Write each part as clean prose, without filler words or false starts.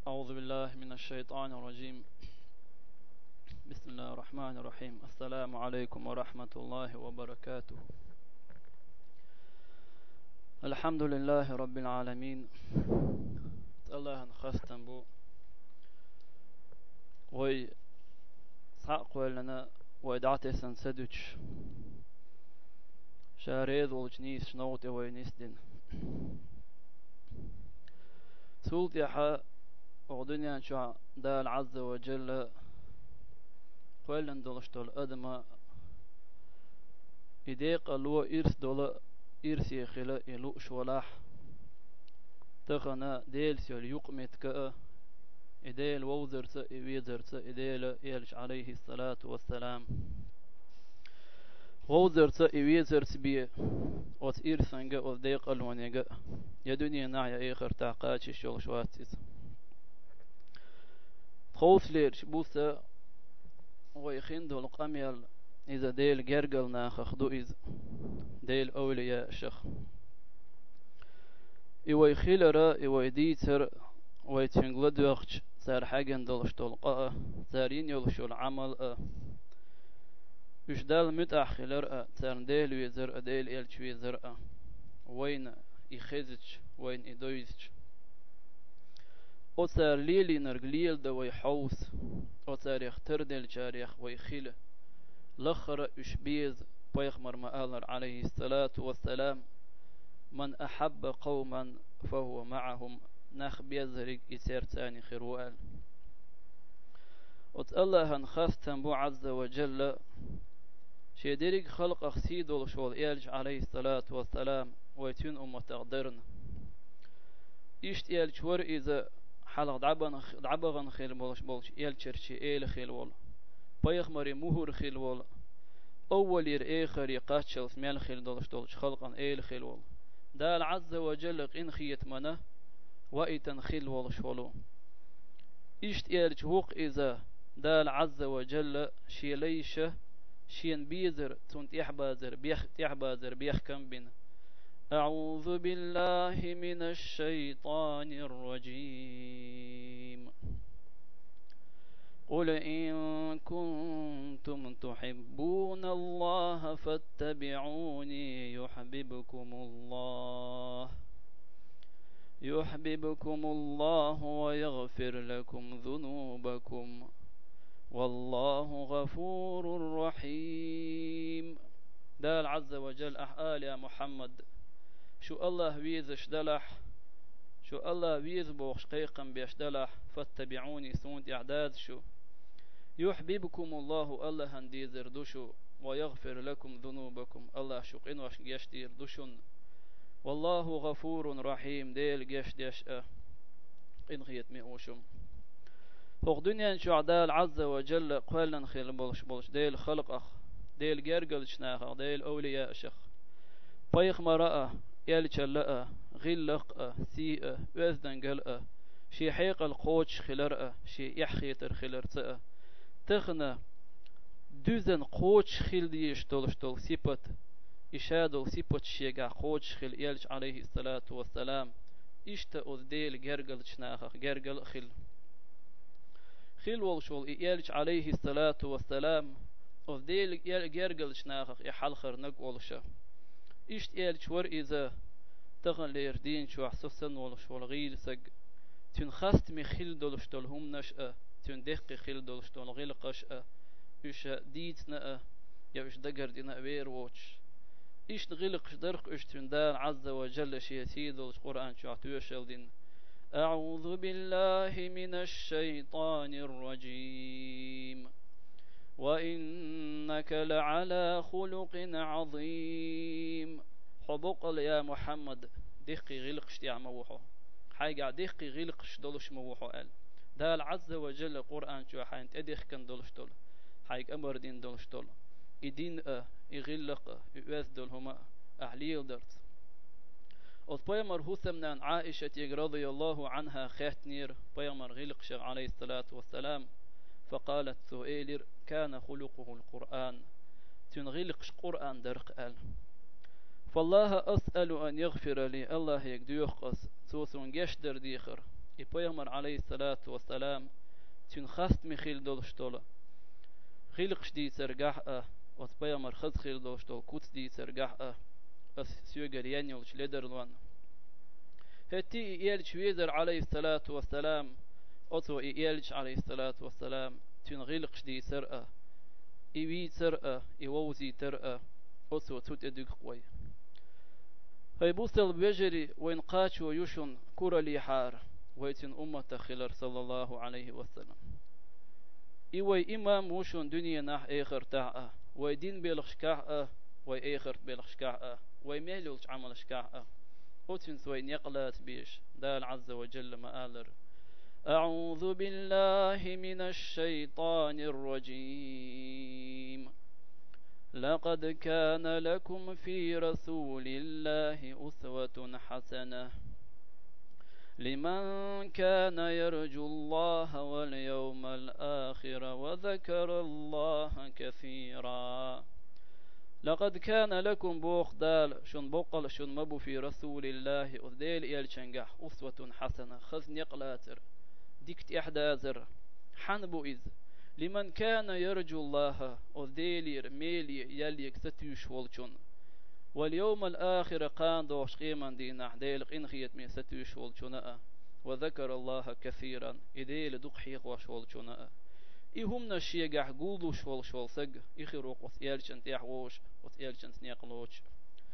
أعوذ بالله من الشيطان الرجيم. بسم الله الرحمن الرحيم. السلام عليكم ورحمة الله وبركاته. الحمد لله رب العالمين. الله نخستن بو وي ساق ولنا ويدعتي سنسدوش شاريد والجنيس شنوتي وينسدن سولت يحا ودنيا شو دال عز وجل قولن دولشتول أدما إديق لو إرس دولا إرسي خلا إلو شولاح تخنا ديل سيول يقمت كأ إديل ووزرت إويزرت إديل إلش عليه الصلاة والسلام ووزرت إويزرت بي وت إرسنجا وديق الونيجا يدنيا نعيا إخر تعقاتش شول شواتيز خوف ليرش بوسا ويخين دول قميل إذا ديل جرجل ناخخ دو إذ ديل أولياء الشيخ إيوي خيلرا إيوي ديتر ويتشنغلد وقت سار حاجن دولشتول قاء سارين يولشول عمل وش دال متأخلر سار ديل ويزر ديل إلش ويزر وين إخزج وين إدويزج وسار ليلي نرجليل دوي حوس وسار يختر ديل جاريخ ويخيل لخر إشبيز بيخمر مآلر عليه الصلاة والسلام من أحب قوما فهو معهم ناخ بيزرق يسير تاني خيروال الله هنخاستن بو عز وجل شيدرق خلق أخسيد والشوال إيلج عليه الصلاة والسلام ويتون تقدرن إشت إيلج ور إذا حلق دعبغن خيل بولش إيلجر شي إيل خيل وول بيخمر مهور خيل وول أول ير آخر يقاتشل سميل خيل دولش خلقا إيل خيل وول دال عز وجل إن خيت منه وإتن خيل والشولو إشت إيرج هوق إذا دال عز وجل شي ليش شين بيزر تونت يحبازر بيخ كم بين أعوذ بالله من الشيطان الرجيم قل إن كنتم تحبون الله فاتبعوني يحببكم الله ويغفر لكم ذنوبكم والله غفور رحيم. دال عز وجل أحال يا محمد شو الله ويزش دلح شو الله ويز بوخش قيقا بيش دلح فاتبعوني سونت إعداد شو يحببكم الله هنديزر دوشو ويغفر لكم ذنوبكم الله شقين واش يشتير دوشن والله غفور رحيم ديل جيش ديش إن خيت مئوشم فوق دنيا شو عدال عز وجل قلن خيل بولش ديل خلق أخ ديل جرجل شناخ ديل أولياء شخ بيخ مرأة يلشلأ غلق سيء وزدن قلأ شي حيق القوش خلرأ شي يحخيتر خلرتأ تخنا دوزن قوش خيل ديش تول سيبت إشادو سيبت شيغا قوش خيل يلش عليه الصلاة والسلام إشتا أذديل جرجل شناخ جرجل خيل والشول يلش عليه الصلاة والسلام أذديل جرجل شناخ يحلخر نق والشا إشت يلش ور إذا تغن ليردين شو حسسن والشول غيل سق تنخست مخيل دولشتول هم نشأ تندق خيل دولشتول غيل قشأ إش ديتنا يا إش دقر دينا وير ووتش إيش نغلق درق إيش تندان عز وجل شي سيد القرآن شو عتوشل دين أعوذ بالله من الشيطان الرجيم وإنك لعلى خلق عظيم حبق يا محمد دقي غلقش تعموحو حاجة دقي غلقش دولش موحو قال دال عز وجل القرآن شو حين تدخ كن دولش دول حاجة أمر دين دولش دول إدين يغلق يوزدل هما أهليل درت وبيمر هثمنا عائشة رضي الله عنها خاتنير بيمر غلق عليه الصلاة والسلام فقالت سؤيلر كان خلقه القرآن تنغلقش قرآن درق قال فالله أسأل أن يغفر لي الله يقدو يخص سوسون جشدر ديخر پیغمبر علیه الصلاة والسلام تون خست می خیل دولشتوله خیلقش دی سرگاه وات پیغمبر خز خیل دولشتول کوت دی سرگاه اس سيوغر يانيولش ليدرلوان هتي يالش ويزر عليه الصلاة والسلام أتو يالش عليه الصلاة والسلام تنغيلقش دي سرقة إيوي سرقة إيووزي ترقة أتو توت إدق قوي هاي بوصل بجري وين قاتش ويوشن كورا لي حار ويتن أمة خلر صلى الله عليه وسلم إيوي إمام وشن دنيا نح إيخر تاعة ويدين بيلخش كاعة وي إيخر بيلخش كاعة وي مهلوش عملش كاعة أتن سوين يقلات بيش دال عز وجل مآلر أعوذ بالله من الشيطان الرجيم لقد كان لكم في رسول الله أسوة حسنة لمن كان يرجو الله واليوم الآخر وذكر الله كثيرا لقد كان لكم بوخ دال شن بقل شن مبو في رسول الله أذيل إيالشنجح أسوة حسنة خزن يقلاتر ديكت إحدازر حنبو إذ لمن كان يرجو الله أذيلير ميلي يليك ستيوش والشن واليوم الآخر قان دوش قيما دينا ديلق إنخيت من ستيوش والشناء وذكر الله كثيرا إديل دقحيق وشوالشناء إهم نشيجح قولو شوال سج إخروق وسيالشن تيحوش وسيالشن سنيقلوش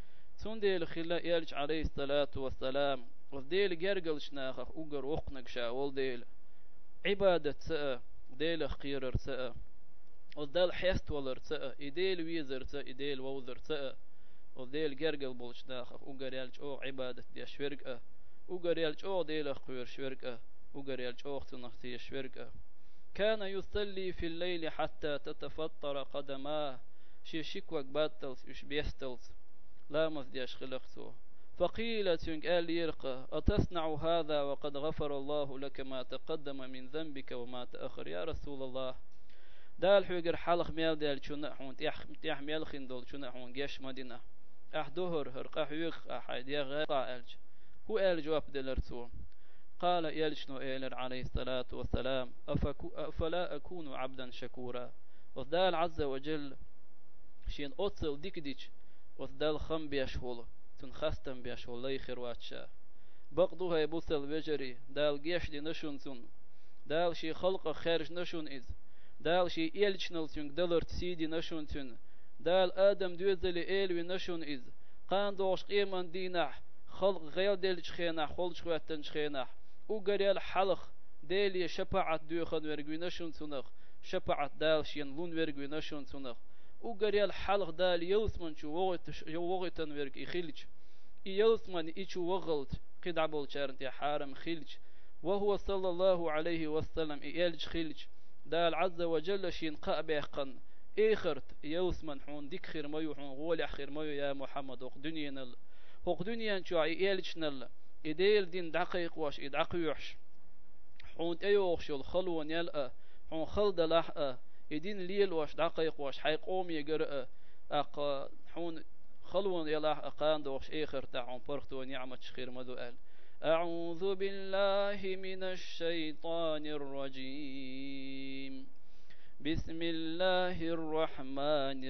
سنديل خلا يالش عليه الصلاة والسلام وذيل جرجلش ناخخ أجر وقنك شاول ديل عبادة سأ ديل خيرر سأ وذيل حست ولر سأ إديل ويزر سأ إديل ووزر سأ وذيل جرجل بولش ناخخ أجر يالش أو عبادة دي شورك أجر يالش أو ديل خير شورك أجر يالش أو تنختي شورك كان يصلي في الليل حتى تتفطر قدماه شيشيكوك باتلس يش بيستلس لا مزديش خلقته فقيل تنك آل يرقى أتصنع هذا وقد غفر الله لك ما تقدم من ذنبك وما تأخر يا رسول الله دال حوغر حلق ميال دال شنحون تيح ميال خندول شنحون جيش مدينة أحدهر هرقا حوغ أحد يغاقا ألج هو أل جواب دلرتو قال يلشنو إيلر عليه الصلاة والسلام أفلا أكون عبدا شكورا وذال عز وجل شين أتصل ديكديش وذال خم بيشهول تنخستم بيشهول لي خرواتشا بقضوها يبوصل بجري دال جيش دي نشون تن دال شي خلق خارج نشون إذ دال شي إيلشنل تن دلر تسيدي نشون تن دال آدم دوزلي إيلوي نشون إذ قان دوش قيمان دينح خلق غير ديلش خينح خلش خواتن خينح وقريال حلق ديلي شفاعت دوخن ورقوي نشون سنخ شفاعت دال شين لون ورقوي نشون سنخ وقريال حلق دال يوسمن شو وغتن ورق يخلج يوسمن إيشو وغلت قد عبول شارنتي حارم خلج وهو صلى الله عليه وسلم إيالج خلج دال عز وجل شين قابيقن إيخرت يوسمن حون ديك خير مايو حون غولي خير مايو يا محمد وق دنيا شو إيالج نل إديل دين دقيق واش إدعقيوش حون تيوخش الخلون يلقى حون خلد لحقى إدين ليل واش دقيق واش حيقوم يقرأ حون خلون يلحقى قان دوش إيخر تاعون برختو نعمة خير مدوال أعوذ بالله من الشيطان الرجيم بسم الله الرحمن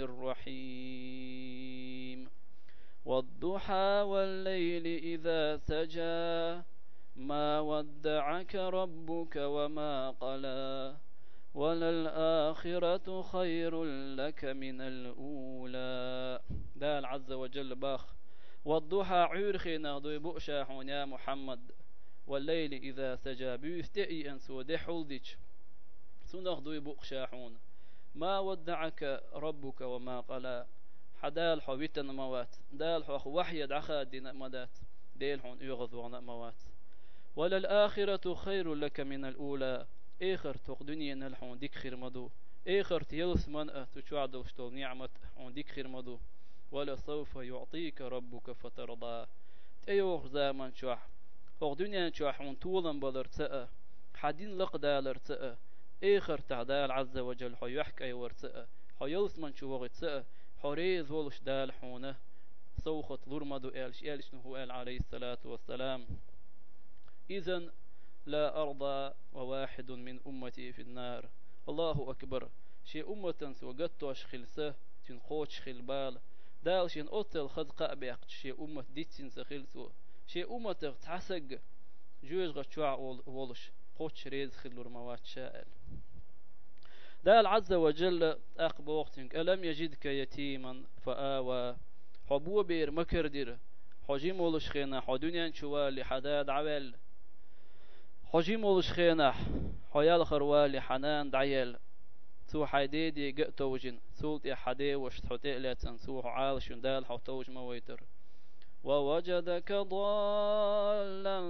الرحيم والضحى والليل إذا سجى ما ودعك ربك وما قلى وللآخرة خير لك من الأولى دال عز وجل باخ والضحى عيرخينا ضي بؤشاحون يا محمد والليل إذا سجى بيستئي أنسو دي حلدج سنخ ضي بؤشاحون ما ودعك ربك وما قلى حدال حويتن موات دال حو وحي دعخا دين مدات ديل حون يغضونا موات وللآخرة خير لك من الأولى إخر توق دنيا نلحون ديك خير مدو إخر تيلس من تشوعد وشتول نعمة حون ديك خير مدو ولسوف يعطيك ربك فترضى تيوخ زامن شوح حق دنيا شوح حون طولا بلرتأ حدين لقدالرتأ إخر تعدال عز وجل حو يحكي ورتأ حو يلس من شو وغتأ حريز ولش دال حونه صوخت ضرمدو إلش نهو إل عليه الصلاة والسلام إذن لا أرضى وواحد من أمتي في النار. الله أكبر. شي أمة سوغتوش خلسه تنقوش خلبال دال شين أوتل خد قابيق شي أمة ديتين سخلسو شي أمة تحسق جوز غتشوع ولش قوش ريز خلور موات شائل. دال عز وجل أقبوختنك ألم يجدك يتيما فآوى حبو بير مكردير حجيم ولش خينا حدنيا شوالي حداد عوال حجيم ولش خينا حيال خروالي حنان دعيل سو حديدي قطوجن سولت يا حدي وش تحتي لاتن سو عالش دال حوتوج مويتر ووجدك ضالا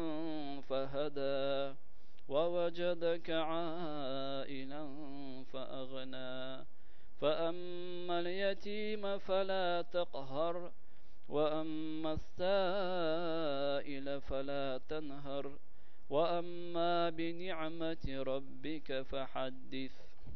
فهدى ووجدك عائلا فأغنى فأما اليتيم فلا تقهر وأما السائل فلا تنهر وأما بنعمة ربك فحدث.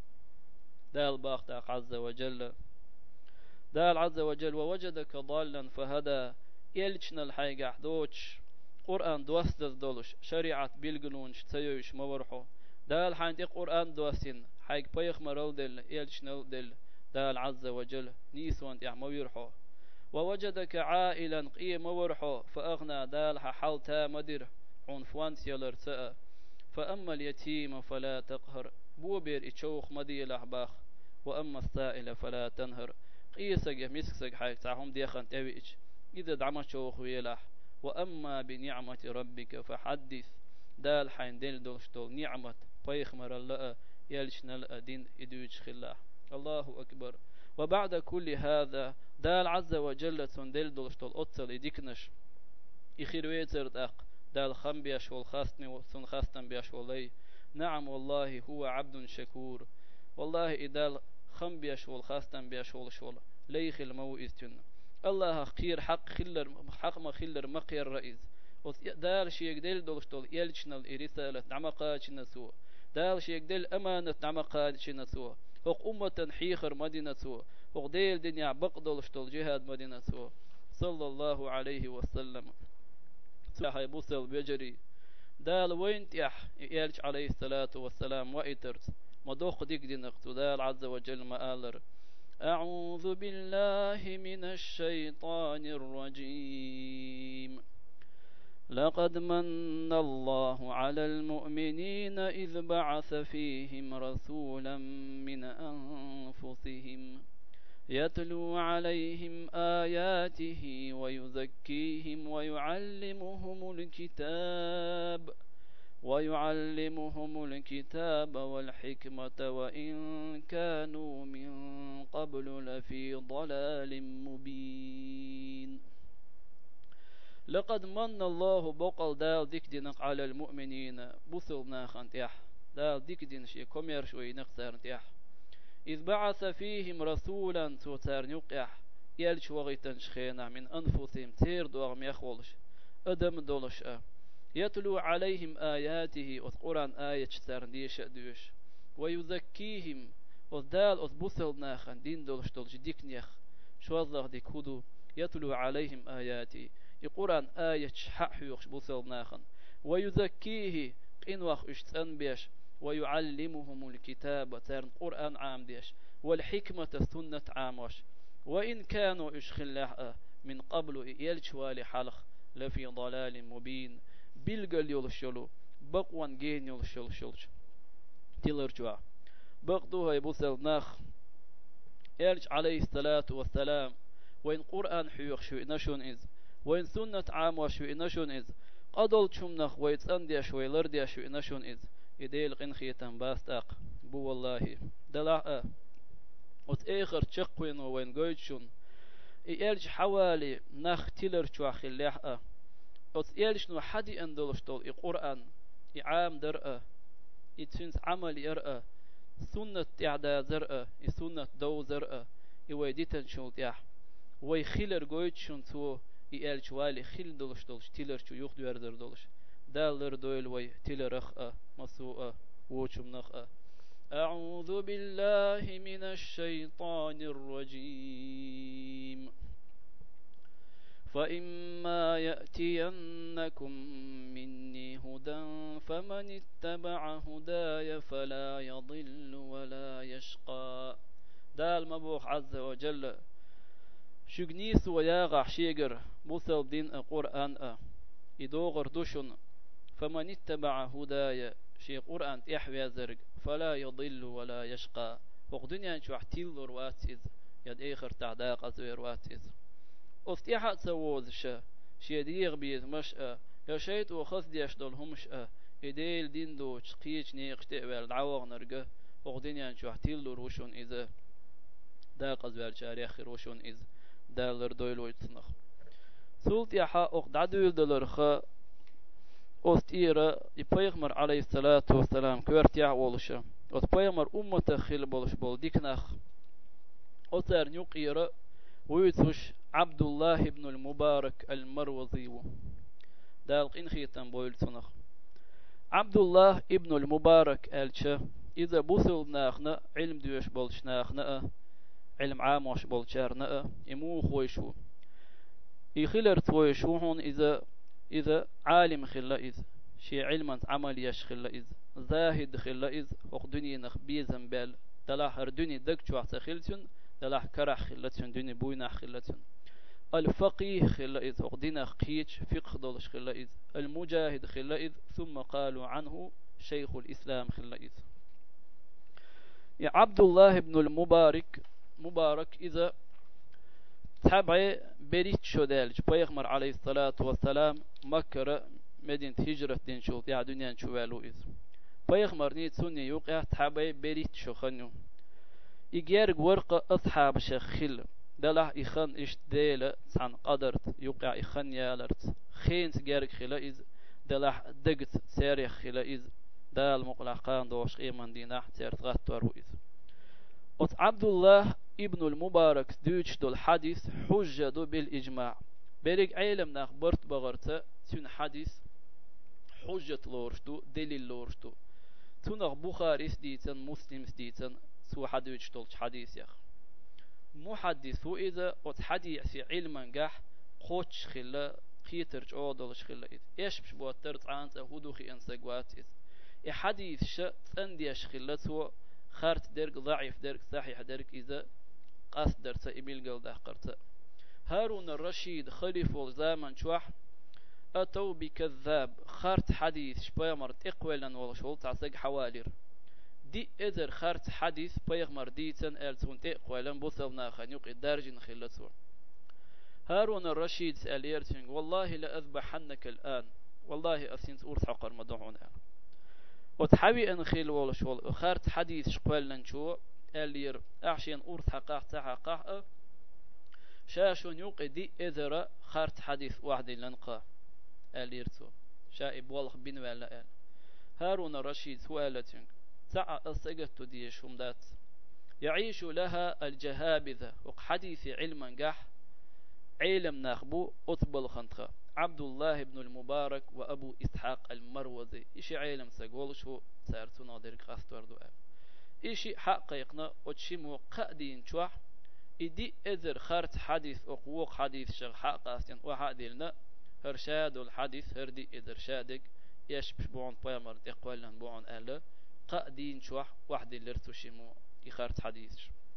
دال باختاق عز وجل دال عز وجل ووجدك ضالا فهدى يلجنا الحيقة حدوش قرآن دوستز دولش شريعة بيلقنونش تسيوش مورحو دال حانتي قرآن دوستين حيق بيخ مرول دل يلجنا دل دال عز وجل نيسوان يحمو يرحو ووجدك عائلا قيم مورحو فأغنى دال حالتا مدير عنفوان سيلر تأ فأما اليتيم فلا تقهر بوبير اتشوخ مدي الأحباخ وأما السائل فلا تنهر قيسك مسكسك حيك تعهم ديخان تبيج إذا دعم شوخ ويلاح وأما بنعمة ربك فحدث دال حين دل دلشتول نعمة بيخمر الله يلشنا الأدين إدوج خلاح. الله أكبر. وبعد كل هذا دال عز وجل دل دلشتول أتصل إديكنش إخير ويتر دال خم بيش والخاستني وسن خاستن بيش والله نعم والله هو عبد شكور. والله إدال خم بيش والخاستن بيش والشول ليخ الموئزتن الله خير حق خلر حق ما خلر مقير رئيس دال شيك دل دلشتول يلشنال إرسالة نعمقات نسوه دال شيك دل أمانة نعمقات نسوه وق أمة حيخر مدينة سوه وق ديل دنيا بقدلشتول جهاد مدينة سوه صلى الله عليه وسلم. سلاحي بوصل بجري دال وين تيح يلش عليه الصلاة والسلام وإترت مدوخ ديك دينك دال عز وجل مآلر أعوذ بالله من الشيطان الرجيم. لقد من الله على المؤمنين إذ بعث فيهم رسولا من أنفسهم يتلو عليهم آياته ويزكيهم ويعلمهم الكتاب والحكمة وإن كانوا من قبل لفي ضلال مبين. لقد من الله بقل دال ديك دينك على المؤمنين بصلنا خانتيح دال ديك دين شي كومير شوي نقصر نتيح إذ بعث فيهم رسولا توتار نقيح يلش وغيتن شخينا من أنفسهم تير دوغم يخولش أدم دولش يتلو عليهم آياته وقرآن آية تسارنديش دوش ويزكيهم وذال أثبوثل ناخن دين دولش دولش ديك نيخ شو الله ديك هدو يتلو عليهم آياته القرآن آية حق يخش بوثل ناخن ويزكيه قنوخ اشتن بيش ويعلمهم الكتاب تارن قرآن عام ديش والحكمة سنة عاموش وإن كانوا اشخلاح من قبل يلشوالي حلق لفي ضلال مبين بلغل يلشلو بقوان جين يلشلش تلرجوا بقدوها يبوثل ناخ يلش عليه الصلاة والسلام وإن قرآن حيوخ شو نشون إذ وإن سنة عاموش شو نشون إذ قدل شمنخ ويتسنديش ويلرديش شو نشون إذ يديل قنخيتن باستاق بو والله دلاء وتأخر تشقوين وين قويتشون يلج حوالي نخ تلر شواخ الليح وتيلش نو حدي اندولشتول القرآن عام درء يتسنس عمل يرأ سنة تعدا زرء سنة دو زرء يويديتن شول تيح ويخيلر قويتشون تو يلج والي خيل دولشتولش تلر شو يخدو يردر دولش دالر دويل وي تلرخ مسوء ووشم نخ أعوذ بالله من الشيطان الرجيم. فإما يأتينكم مني هدى فمن اتبع هداي فلا يضل ولا يشقى. دال مبوخ عز وجل شجنيس وياغع شيجر بوصل دين القرآن يدوغر دوشن فمن اتبع هداي شي قرآن يحوي زرق فلا يضل ولا يشقى. وقدنيا شو احتيل رواتيز يد اخر تعداق ازوي رواتيز استيحا تسووز شي ديغ بيز مش يا شيت وخص ديش دول همش يديل دين دو تشقيش نيق تقبل دعوغ نرقه وقدنيا شو احتيل روشون إذا داق ازوي شاريخ روشون إذ دالر دويلو يتصنخ سولت يحا اقد عدويل دلرخ أستيرا يبيغمر عليه الصلاة والسلام كورت يعولش وتبيغمر أمة خيل بولش بول ديكناخ أتر نيقيرا ويتوش عبد الله بن المبارك المروزي دالق إنخيتن بويل تنخ عبد الله ابن المبارك ألشا إذا بوصل ناخنا علم دوش بولش ناخنا علم عاموش بولشارنا إمو خويشو يخيلر تويشو هون إذا عالم خلا إذ شي علما عمل يش خلا إذ زاهد خلا إذ وقدني نخ بيزن بال دلاح هردني دك شوحت خلتون دلاح كرح خلتون دني بوينا خلتون الفقيه خلا إذ وقدنا قيتش فقه دولش خلا إذ المجاهد خلا إذ ثم قالوا عنه شيخ الإسلام خلا إذ يا عبد الله بن المبارك مبارك إذا تبع بريت شودالج بيغمر عليه الصلاة والسلام مكة مدينة هجرة دين شوط يا دنيا شوالو إذ بيغمر نيت سني يوقع تبع بريت شو خنو يجيرق ورقة أصحاب شخيل دلح إخن إش ديلة عن قدرت يوقع إخن يالرت خين سجارك خلا إذ دلح دقت ساريخ خلا إذ دال مقلع قان دوش إيمان ديناح تيرت غاتور إذ عبد الله ابن المبارك دوش دول حديث حجة دو بالإجماع بريق علم نخبرت بغرت تون حديث حجة لورشتو دليل لورشتو تون بخاري ديتن مسلم ديتن سو حديث دول حديث يخ محدث هو إذا حديث في علم قح قوتش خلا قيترج أودلش خلا إذ إيش بش بوترت عانت هدوخي أنسقوات إذ حديث شا تنديش خلته خارت درك ضعيف درك صحيح درك إذا قصدرت إبيل قلده قرت هارون الرشيد خليفة الزامن شوح أتوا بكذاب خارت حديث شبيمر تقولا ولا شغل تعسق حوالير دي إذر خارت حديث بيغمر ديتن ألتون تقولا بوصلنا خنيق الدارجين خلته هارون الرشيد سأل يرتنج والله لأذبحنك الآن والله أسنت أورث حقر مدعون وتحوي أن خيل ولا شغل خارت حديث شقولا نشو اللير أعشين أورث حقاق تحقاق شاشون يوقي دي إذر خارت حديث واحد لنقا الليرتو شائب والخ بن ولا هارون الرشيد سؤالتين تع أصقت ديش هم دات يعيش لها الجهابذة وحديث علما قح علم ناخبو أطبل خنطخة عبد الله بن المبارك وأبو إسحاق المروزي إشي علم سقول شو سارتو نادر خاستور دوال إشي حقيقنا وتشيمو قادين شوح إدي إذر خارت حديث أقوق حديث شغ حقاستين وحاديلنا هرشاد الحديث هردي إذر شادق إيش بشبعون بيامر إقوالن بوعون أهلا قادين شوح واحد اللي ارتشيمو إخارت حديث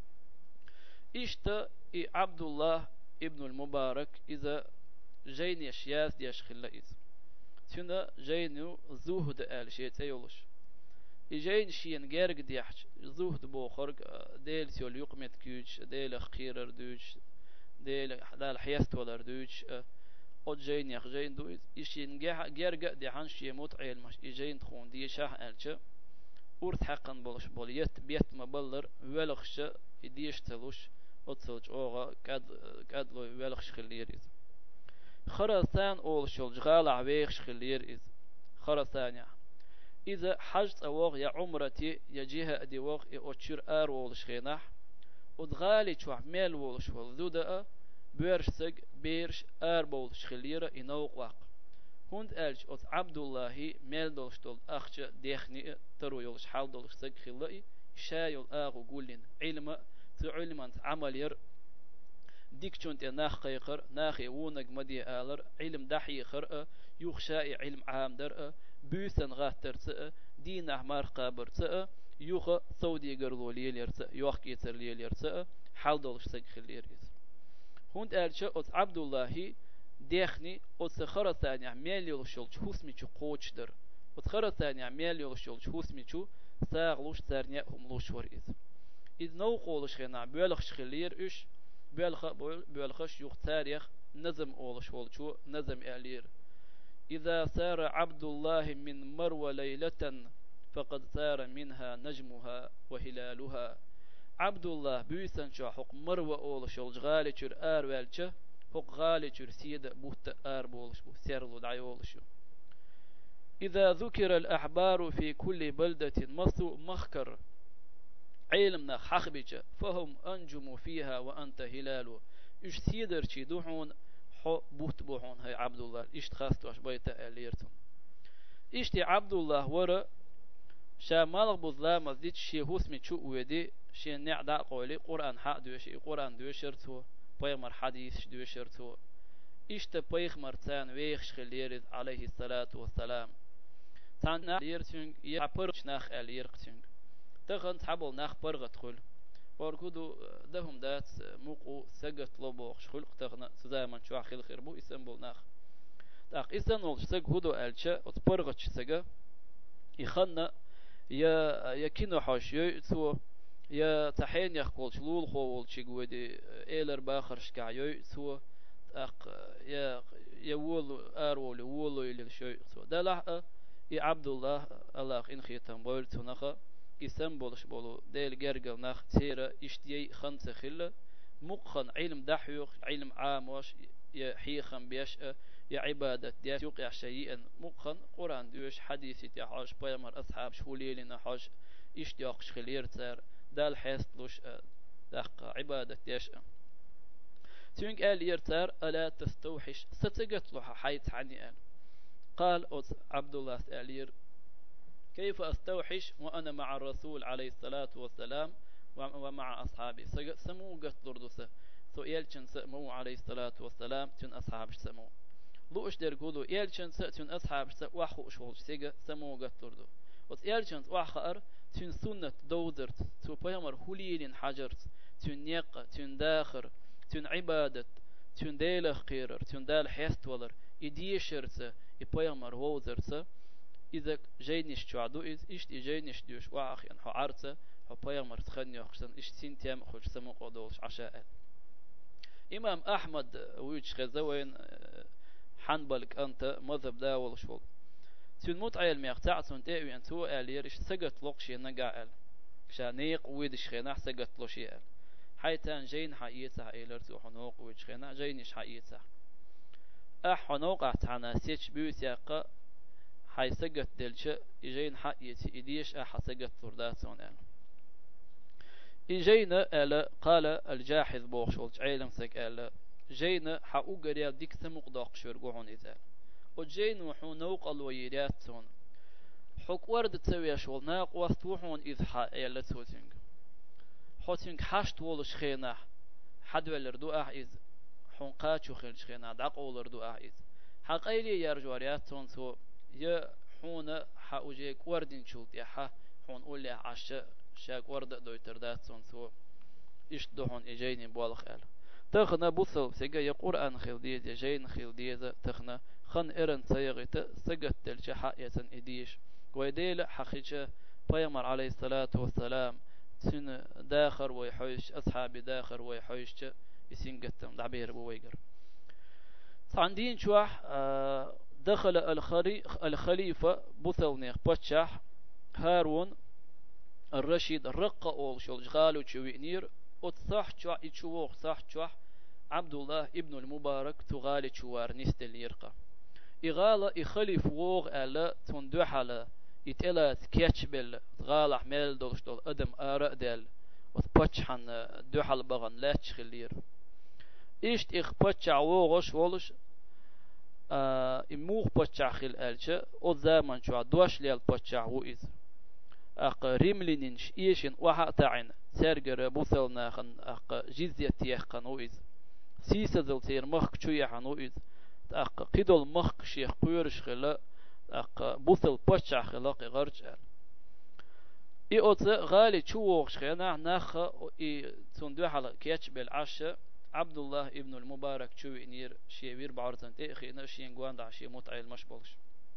إشتا إي عبد الله ابن المبارك إذا جين يشياس ديش خلا إذ تنا جينو زهد آل شيء تيولش يجين شين جارق ديحش زهد بو خرق ديل سيول يقمت كيوش ديل خيرر دوش ديل حياست ولر دوش او جين يخ جين دو يشين جارق ديحان شي موت عيل مش يجين تخون دي شاه آلش ورث حقا بولش بوليت بيت مبلر ولخش يديش تلوش أتصلج أوغا كاد لو ولخش خلير إذ خرسان أول شل جغال عويخش خلير إذ خرسان إذا حجت أوغ يا عمرتي يجيها أدي وغ يأتشير آر أولش خيناح ودغالي شوح ميل أولش والذودة بيرش سج بيرش آر بولش خليرة إنوق واق هند ألش أت عبد الله ميل دولش دول أخش ديخني ترو يولش حال دولش سج خلائي شايل آغو قولين علم تعلم عمل ير ديك شونت ناخ قيقر ناخي ونق مدي آلر علم دحي خرأ يخشى علم عام درأ بوسن غاتر تأ دينه مارقا برتأ يوخ سودي قرلو ليلير تأ يوخ كيتر ليلير تأ حال دولش سجخ ليريز هوند ألشا أت عبد الله ديخني أت خرا ثانية ميليول شلش حسمي شو قوش در أت خرا ثانية ميليول شلش حسمي شو ساغلوش ثانية هم لوش وريز إذ نو قولش خنا بيلخش خلير إيش بيلخش يوخ تاريخ نظم أولش ولشو نظم ألير إذا سار عبد الله من مروى ليلة فقد سار منها نجمها وهلالها عبد الله بيسن شو حق مروى أولش ولش غالي شر آر والشه حق غالي شر سيد بوت آر بولش بو سيرلو دعي ولشو إذا ذكر الأحبار في كل بلدة مصو مخكر علمنا حخبجة فهم أنجم فيها وأنت هلال إش سيدر شي دوحون حو بوت بوحون هاي عبد الله إش تخاستو أش بيتا أليرتون إشتي عبد الله ورا شا مالغ بظلام ديت شي هسمي شو ودي شي نعدا قولي قرآن حق دوشي قرآن دوشرتو بيمر حديث دوشرتو إشتا بيخ مرتان ويخش خليرد عليه الصلاة والسلام تان ليرتون يعبرش ناخ أليرتون تخن تحبل ناخ برغت خل وركودو دهم دات موقو سجت لبوخ خلق تخنا سزايمان شو خيل خربو اسنبول ناخ تاق اسنول سج هدو الشا وتبرغت سجا يخنا يا كينو حاش يسو يا تحين يخول شلول خول شيغودي ايلر باخر شكا يسو تاق يا ولو ارول ولو يل شو سو دلا يا عبد الله الله ان خيتم بولتو نخا إسم بولش بولو ديل جرجل ناخ سيرة إشتيي خمسة خلة مقخن علم دحيوخ علم عام واش يحيخن بيش يا عبادة ديش يوقع شيئا مقخن قرآن دوش حديثي تحاش بيمر أصحاب شوليلنا حاش إشتياقش خلير تار دال حيثلوش دق عبادة ديش تونك آل يرتار ألا تستوحش ستقت لها حيث عني قال عبد الله آلير كيف أستوحش وأنا مع الرسول عليه الصلاة والسلام ومع أصحابي سمو قتل ردوسة يلشن سمو عليه الصلاة والسلام تن أصحابش سمو لوش در قولو يلشن تن أصحابش وحو شغل سيجا سمو قتل ردو يلشن وحقر تن سنة دودرت تو بيامر هليلين حجرت تن نيقة تن داخر تن عبادة تن ديلخ قيرر تن دال حيست ولر يديشرت يبيامر ووزرت إذا جينش تعدو إيش جينش دوش وعخ يعني حارته حبايمر تخني أخشن إيش سنتيام خوش سمو قدوش عشاء إمام أحمد ويش خزوين حنبلك أنت مذهب داول شغل تون متعيل ميقطع تون تأوي أن تو ألير إيش سجت لقشي نجعل شانيق ويدش خناح سجت لشيء حيتان جين حقيقة إلر تو حنوق ويش خناح جينش حقيقة حنوق أحتنا سيتش بيوسياق حي سجت دلش إجين حقيتي إديش سجت فرداتون يعني إجينا ألا قال الجاحظ بوخشولج عيلم سك ألا جينا حقو قريا ديك سمق داق شرقوهن إذا وجين وحو نوق الويراتون حق ورد تسوي شول ناق وستوحون إذ حقيا لتوتنج حوتنج حشت ولش خينا حد ولردو إذ حنقاتشو خيلش خينا داق ولردو إذ حقيلي يرجوارياتون سو يا حونا حاوجيك وردين شولت يا ح حون قول لي عشاء شاك ورد دويتر داتون سو إيش دهون إجيني بالخ أل تخنا بوصل سجى يقول أن خلديز يجين خلديز تخنا خن إرن سيغت سجت تلش حقية إديش ويديل حقيقة بيمر عليه الصلاة والسلام سن داخر ويحوش أصحابي داخر ويحوش يسنجتم دعبير بويجر عندين شوح دخل الخليفة بثلنيخ بتشح هارون الرشيد الرقة أول شو جغالو تشوينير وتصح تشوح يتشوخ صح تشوح عبد الله ابن المبارك تغالي تشوار نستل يرقى إغالة يخلف ووغ ألا تندوحلا يتلا تكيتشبل تغالح ميل دولش دول أدم آراء ديل وتبتشحن دوحل بغن لا تشخلير إيشت إخ بتشع ووغش ولش إموخ بتشع خل ألشة وزامن شو دوش ليال بتشع وإذ أق ريملينش إيشين وحق تعين سرجر بوثلنا خن أق جزية تيخن وإذ سيسة ذلتير مخ شوية حنو إذ أق قدول مخ شيخ قيرش خلا أق بوثل بشع خلاق غرج إي أوت غالي شو خينا ناخ إي تندو على كيتش بالعشاء عبد الله ابن المبارك شو نير شيوير بعرضن تأخي نشين قوان دع شي متعي المشبلش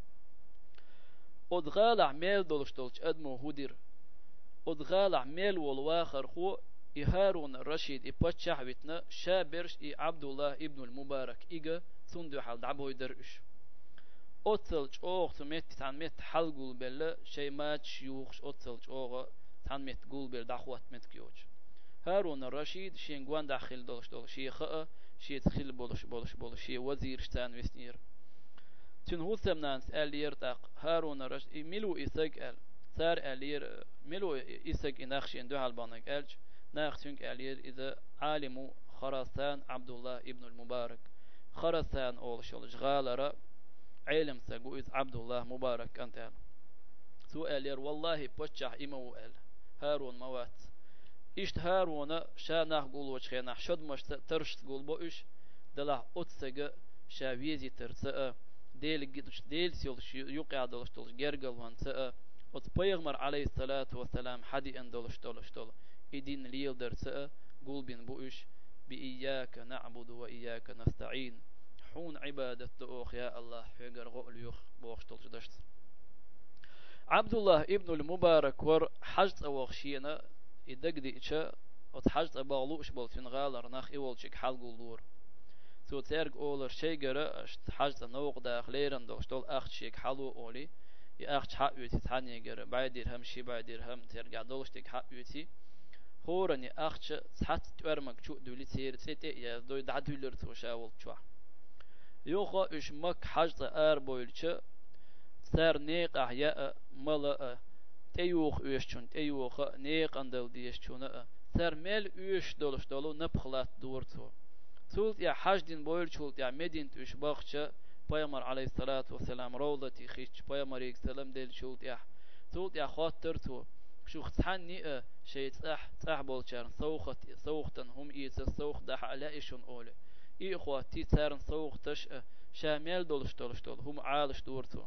أدغال عمال دولش دولش أدمو هودير أدغال عمال والواخر خو هارون الرشيد إبتشع ويتنا شابرش إي عبد الله ابن المبارك إيجا تندو حال دعبو يدرش أتلج أوغ تمت تنمت حلقول بلا شي مات شيوخش أتلج أوغ تنمت قول بل دعوات مت كيوج هارون الرشيد شينغوان داخل دولش دولش شي خاء شي تخيل بولش شي وزير شتان وسنير تن هو ثمنانس ألير تاق هارون الرشيد ملو إساق أل ثار ألير ملو إساق إناخش إندو هالبانك ألج ناختنك ألير إذا عالم خراسان عبد الله ابن المبارك خراسان أول شلج غالرة علم سقويت عبد الله مبارك أنت سؤال ير والله بتشح إمو أل هارون موات إشت هارون شانه قول وشخينه شد مش ترشت قول بوش دله أتسق شاويزي ترسأ ديل سيل يقع دلش دلش جرجل وانسأ وتبيغمر عليه الصلاة والسلام حدي أن دلش إدين ليل درسأ قول بين بوش بإياك نعبد وإياك نستعين حون عبادة أخ يا الله حجر غول يخ بوخشتلش دشت عبد الله ابن المبارك ور حجت أوخشينا إدقدي إتشا وتحجت أبغلوش بلتين غالر ناخ إولشك حلق اللور سو ترق أولر شيجرة أشت حجت نوق داخ ليرن دوشتول أخت شيك حلو أولي يأخت حق يوتي تحنيجر بعدير هم شي بعدير هم ترجع دولشتك حق يوتي هورني أخت تحت تورمك شو دولي تير تيتي يا دوي دعدولر توشاول شوا يوخا إش مك حجت بويلش سار نيق أحياء ملا تيوخ إيشون تيوخ نيق أندل ديشون سار ميل إيش دولش دولو نبخلات دورتو تولت يا حجدين بويل تولت يا مدين إيش باخش بيامر عليه الصلاة والسلام روضتي خيش بيامر يكسلم ديل تولت يا خاطرتو شو ختحني شيء صح بولشان صوختن هم إيز صوخ دح على إيشون أولي إخواتي تارن صوختش شامل دولش هم عالش دورتو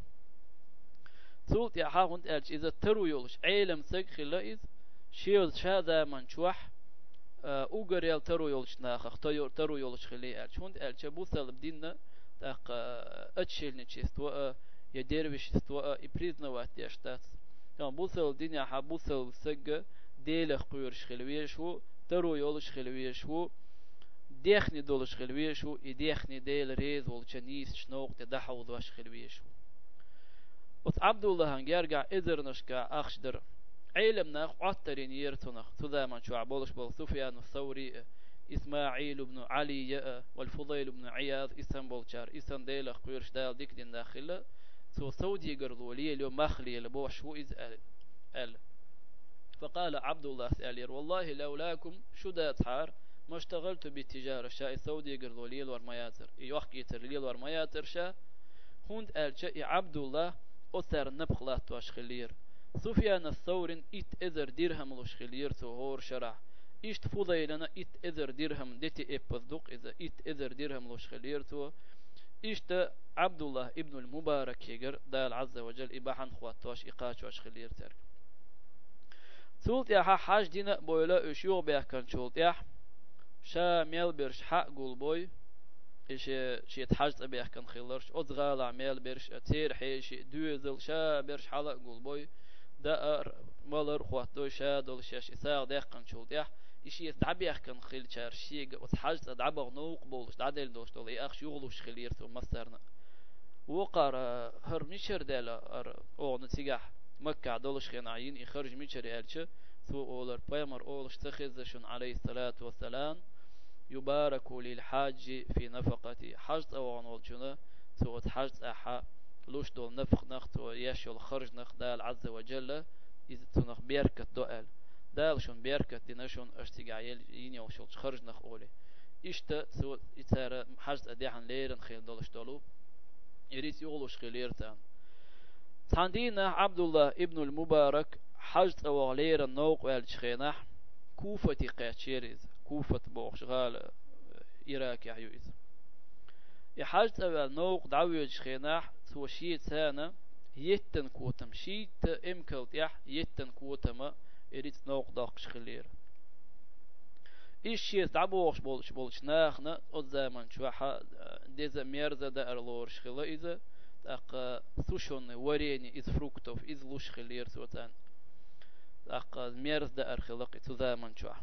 تولت يا هاهند ألش إذا ترو يولش علم سق خلايز شيوز شاذا من شوح أوجريال ترو يولش ناخ ترو يولش خلي ألش هند ألش بوثل بدينا تاق أتشيل نشيستوا يديروش استوا إبريزنا وقت يشتات كان بوثل دنيا حبوثل سق ديل خيرش خلويش هو ترو يولش خلويش هو ديخني دولش خلويش هو يديخني ديل ريز والشنيس شنوق تدحو ذوش خلويش هو عبد الله هنجرجع إذر نشكا أخشدر علمنا عطرين يرتنا تذاما شو عبولش بول سفيان الثوري إسماعيل بن علي والفضيل بن عياض إسنبول شار إسن ديل قيرش دال ديك دين داخله سو سودي قرضولي اليوم مخلي لبوش هو إز أل فقال عبد الله سألير والله لولاكم شو دات حار ما اشتغلت بالتجارة شاء سودي قرضولي الورمياتر يوحكي ترليل الورمياتر شا هند ألشا عبد الله أثر نبخلات واشخلير سفيان الثور إت إذر درهم واشخلير تهور شرع إشت فضيلنا إت إذر درهم دتي إبصدق إذا إت إذر درهم واشخلير تو إشت عبد الله ابن المبارك يجر دال عز وجل إباحن خواتوش إقاش واشخلير ترك سولت يا حاج دينا بويلا إشيو بيحكن شولت يا شامل برش حق قول بوي إيش شيء تحجت بيحكن خيلرش أدغال عمل برش تير حيش دوزل شا برش حلق قول بوي دار مالر خوات دو شا دول شاش إساق ديحكن شولت يا إيش يتعب يحكن خيل شار شيء وتحجت دعبغ نوق بولش دعدل دوش دول إيش يغلوش خلير ثم مسترنا وقار هر مشر دلا أو نتيجح مكة دولش خناعين يخرج مشر يالش ثو أولر بيمر أولش تخزشون عليه الصلاة والسلام يبارك للحاج في نفقتي حجت أو عنوالجنا ثو تحجت أحا لوش دول نفق نخت ويشول خرج نخ دال عز وجل إذا تنخ بيركت دوال دالشون بيركت دينشون اشتقايل ينيوشول خرج نخ أولي إشتا ثو إتارة حجت أديحن ليرن خيل دولش دولو يريد يغلوش خليرتان تاندينا عبد الله ابن المبارك حجت أو ليرن نوق والشخينح كوفة قاتشيريز كوفة بوخشغال إراك يحيو إذا يحاجت أول نوق دعويج خيناح توشيت سانا يتن كوتم شيت إمكلت يح يتن كوتم إريد نوق داقش خلير إيش شيء دعبوش بولش ناخنا أزمان شوحة ديزا ميرزا دا أرلورش خلا إذا أق سوشون وريني إذ فروكتوف إذ لوش خلير سوتان أق ميرز دا أرخلق تزامن شوح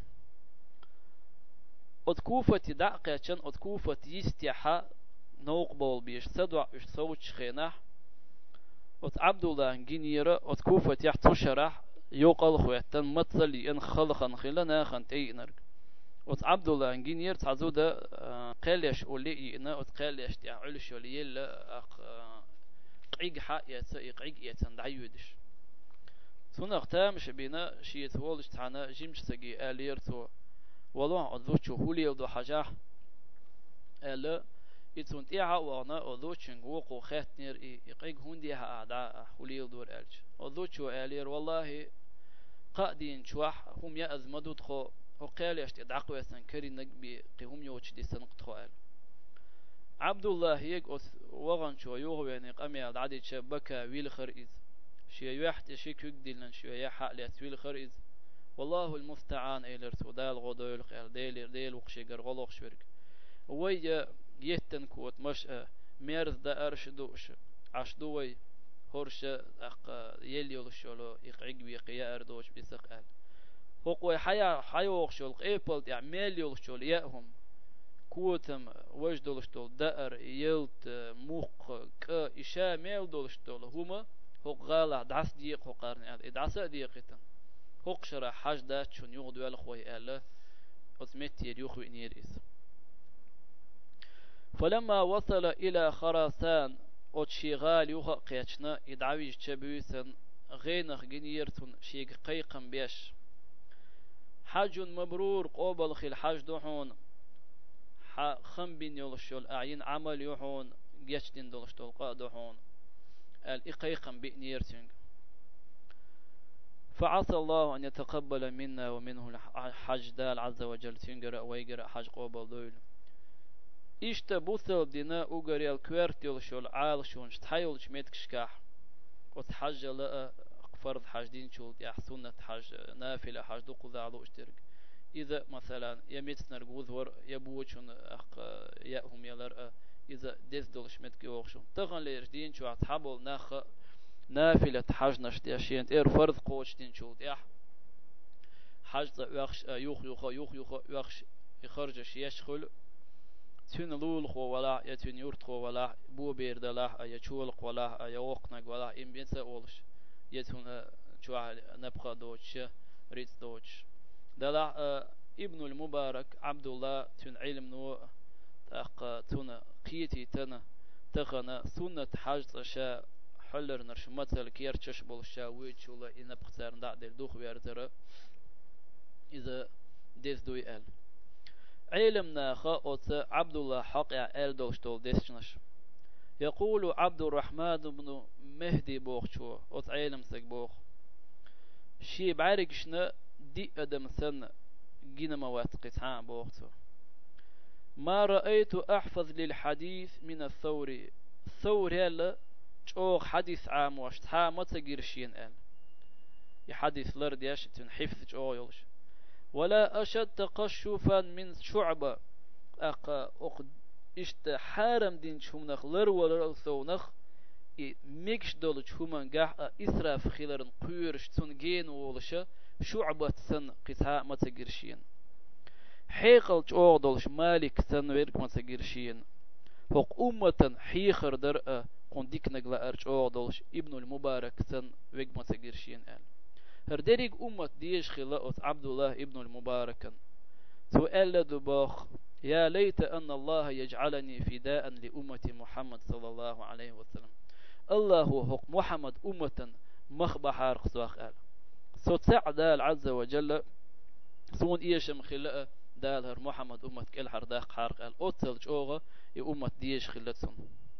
أتكوفة دعقة شن أتكوفة يستيحة نوق بول بيش سدوع إش صوتش خيناح أت عبد الله جنيرة أتكوفة يحت شرح يقال خواتن متصلي إن خلقا خلنا خن تينر أت عبد الله جنير تعزوده قلش أولي إن أت قلش تاع علش أولي لا قيق حق يقيق يتندعيودش سنة اختامش بينا شيء ولش تاعنا جيمش سجي آليرتو والله أذوتشو هولي ودو حاجة ألا يتون تيعا وانا أذوتشن وقو خاتنير يقيق هنديها أعداء هولي ودور ألج أذوتشو آلير والله قادين شواح هم يأزمدو تخو وقال يشت يدعقوا يسنكري نقبي قهم يوش دي سنقتخو أل عبد الله يك وغن شو يوغو يعني قمي عدد شبكة ويل خرئيز شي يحت شي كوك ديلن شو يحق ليت ويل خرئيز والله المستعان إلرتو دال غدول قال ديل وقشي غرغلوق شورك وي يتن كوت مش ميرز دا أرشدوش عشدوي هرش أق يليول شولو يقعق بيقيا أردوش بيسق أل هو حيا وقشول قيبل يعمل يول شول يأهم كوتم وجدول شتول دأر يلت موق ك إشاء ميل دول شتول هما هو غالع دعس ديق هو قارن دعس ديقتن هو شرح حاج دات شون يغدو الخوي ألا أزمتي يخو إنيريس فلما وصل إلى خراسان أتشيغال يوها قيتشنا يدعويج تشبوسن غينخ جنيرتن شيق قيقا بيش حج مبرور قوبل خيل حج دوحون خم بين يولشول أعين عمل يوحون جيشتين دولشتول قادوحون الإقيقا بإنيرتن فعسى الله أن يتقبل منا ومنه الحج دال عز وجل تنقرأ ويقرأ حج قوبل دول إشت بوثل دينا أقري الكويرت يولشول عالشون شتحيول شميتكشكاح وتحج لأ فرض حج دين شول يحسن حج نافلة حج دقو ذعلو اشترك إذا مثلا يميت نرجوذ ور يبوشون يأهم يلرأ إذا ديس دولش متكيوخشون تغن ليش دين شو عتحبل ناخ نافلة حج نشتياشين إير فرض قوش دين شول يح حج وخش يوخ وخش يخرج يشخل تون لول خو ولا يتون يورت خو ولا بو بير دلا يشولق ولا يوقنق ولا إن بينسى أولش يتون شو نبقى دوتش ريت دوتش دلا ابن المبارك عبد الله تون علم نو تق تون قيتي تنا تخنا سنة حاج شا حلر نرش مثل كيرتش بولشا ويتشولا إن بختار نعدل دوخ ويرتر إذا ديس دوي ال علمنا خاوت عبد الله حق ال دوشتول ديسنش يقول عبد الرحمن بن مهدي بوخشو أوت علم سك بوخ شي بعرقشنا دي أدم سن جينا مواتقت عام بوختو ما رأيت أحفظ للحديث من الثوري هلا شوق حديث عام واشت ها ما تقرشين ال يحدث لرد ياش تنحفظ جويلش ولا أشد تقشفا من شعبة أقد إشت حارم دين شومنخ لر ولا ثونخ ميكش دول شومن جاه إسراف خيلرن قيرش تون جين ولشة شعبة سن قطعة ما تقرشين حيقل جوه دولش مالك سن ويرك ما تقرشين فوق أمة حيخر درء قنديك نقلا أرج أوه دولش ابن المبارك سن ويرك ما تقرشين آل هردريق أمة ديش خلاء عبد الله ابن المبارك سؤال دباخ يا ليت أن الله يجعلني فداء لأمة محمد صلى الله عليه وسلم الله هو محمد أمة مخبحار قصواخ آل ستسع دال عز وجل سون إيشم خلاء دالهر محمد أمة كل حرداق حارق آل أوتسل جوغة أمة ديش خلتهم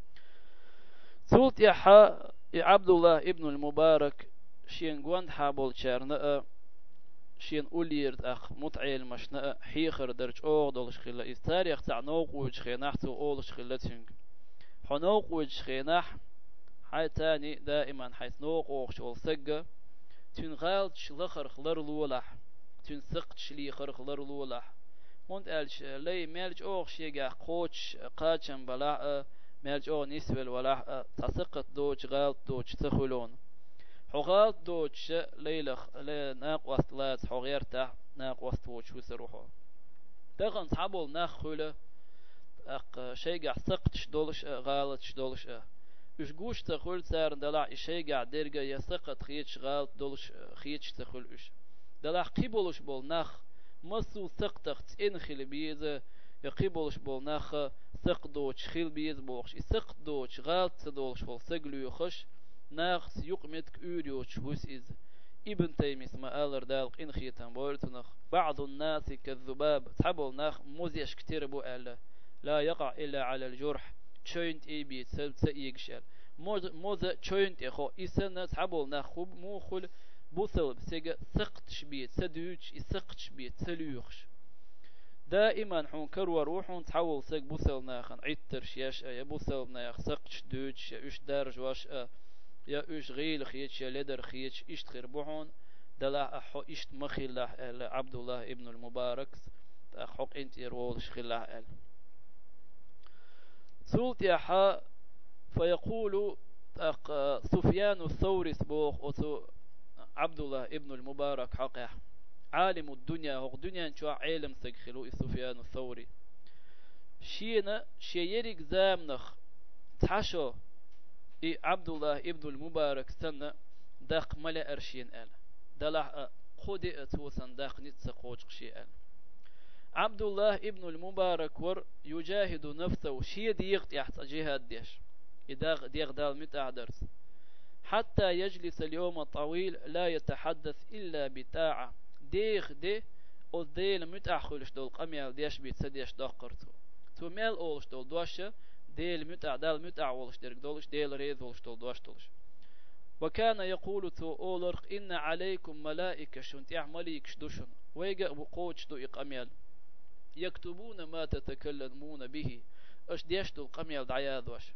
سولت يا عبد الله ابن المبارك شين قوان حابول شارنا شين أوليرد أخ متعيل مشنا حيخر درج دولش خلا إز تاريخ تاع نوقوج خيناح تو أولش خلتشنج حنوقوج خيناح حي تاني دائما حيث نوقوغ شول سجة تون غالتش لخر خلر لولح تون سقتش لي خر خلر لولح مونت ألش لي مالج أوغ شيجا قوتش قاتشن بلا مالج أوغ نسبل ولا تسقط دوج غالت دوج تخلون حغالت دوج ليلخ ناق وستلات حغيرته ناق وستوج وسروحه تغن صحابول ناخله أق شيجا سقتش دولش غالتش دولش إش جوش تقول سار دلع إشي قاعد درجة يسقط خيتش غالط دولش خيتش تقول إش دلع قبولش بول نخ مسو سقطت إن خل بيز يقبولش بول نخ سقدوش خل بيز بوخش سقدوش غالط دولش بول سقلو يخش نخ يقمتك أوريوش هوس إز ابن تيميس ما ألر دالق إن خيتان بورتنخ بعض الناس كالذباب تحبول نخ موزيش كتير بو ألا لا يقع إلا على الجرح تشوينت اي بيت سيجشل موز تشوينت اخو اسن تحبول نخوب موخل بوصل بسيجا سقتش بيت سدوش يسقتش بيت سلوخش دائما حون كرور وحون تحول سيج بوصل ناخن عيترش ياش يا بوصل ناخ سقتش دوش يا اش درج واش يا اش غيل خيتش يا لدر خيتش اشت خير بوحون دلا احو اشت مخيله عبد الله ابن المبارك حق انت يرولش خلاها سولت يحا فيقول سفيان الثوري سبوخ أو عبد الله ابن المبارك حقه عالم الدنيا هو دنيا شو عالم سجخلو سفيان الثوري شينا شيريك زامنخ تحشو عبد الله ابن المبارك سنة داق ملا أرشين آل دلع خودي أتوسن داق نتسقوج شيئا عبد الله ابن المبارك ور يجاهد نفسه شي ديغت يحت جهاد ديش ديغ دال متعدرس حتى يجلس اليوم الطويل لا يتحدث إلا بتاعة ديغ دي او ديل متأخلش دول قميال ديش بيت سديش دقرتو تو ميل اولش دول دوشة ديل متع دال متع ولش درك دولش ديل ريز ولش دول دوش دولش وكان يقول تو اولرق إن عليكم ملائكة شنت مليك شدوشن ويقا بقوش دو إقاميال يكتبون ما تتكلمون به اش ديشتو القميل دعياد واش